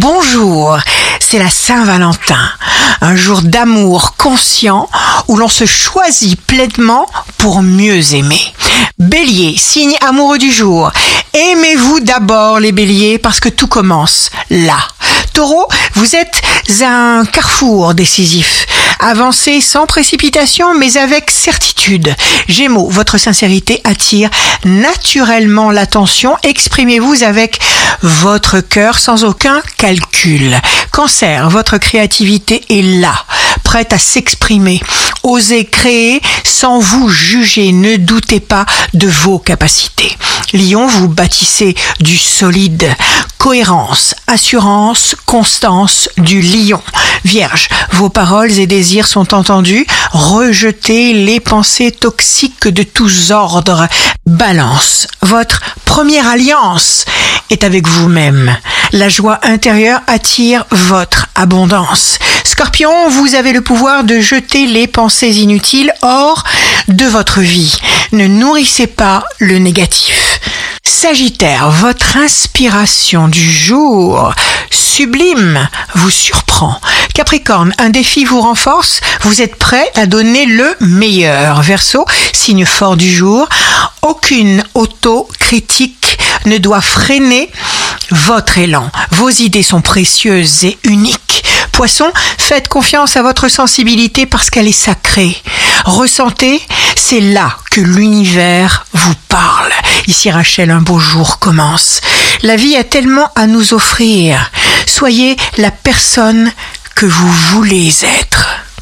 Bonjour, c'est la Saint-Valentin, un jour d'amour conscient où l'on se choisit pleinement pour mieux aimer. Bélier, signe amoureux du jour. Aimez-vous d'abord les béliers parce que tout commence là. Taureau, vous êtes à un carrefour décisif. Avancez sans précipitation mais avec certitude. Gémeaux, votre sincérité attire naturellement l'attention. Exprimez-vous avec votre cœur sans aucun calcul. Cancer, votre créativité est là, prête à s'exprimer. Osez créer sans vous juger. Ne doutez pas de vos capacités. Lion, vous bâtissez du solide. Cohérence, assurance, constance du lion. Vierge, vos paroles et désirs sont entendus. Rejetez les pensées toxiques de tous ordres. Balance, votre première alliance est avec vous-même. La joie intérieure attire votre abondance. Scorpion, vous avez le pouvoir de jeter les pensées inutiles hors de votre vie. Ne nourrissez pas le négatif. Sagittaire, votre inspiration du jour sublime vous surprend. Capricorne, un défi vous renforce, vous êtes prêt à donner le meilleur. Verseau, signe fort du jour, aucune autocritique ne doit freiner votre élan. Vos idées sont précieuses et uniques. Poisson, faites confiance à votre sensibilité parce qu'elle est sacrée. Ressentez, c'est là que l'univers vous parle. Ici Rachel, un beau jour commence. La vie a tellement à nous offrir. Soyez la personne que vous voulez être.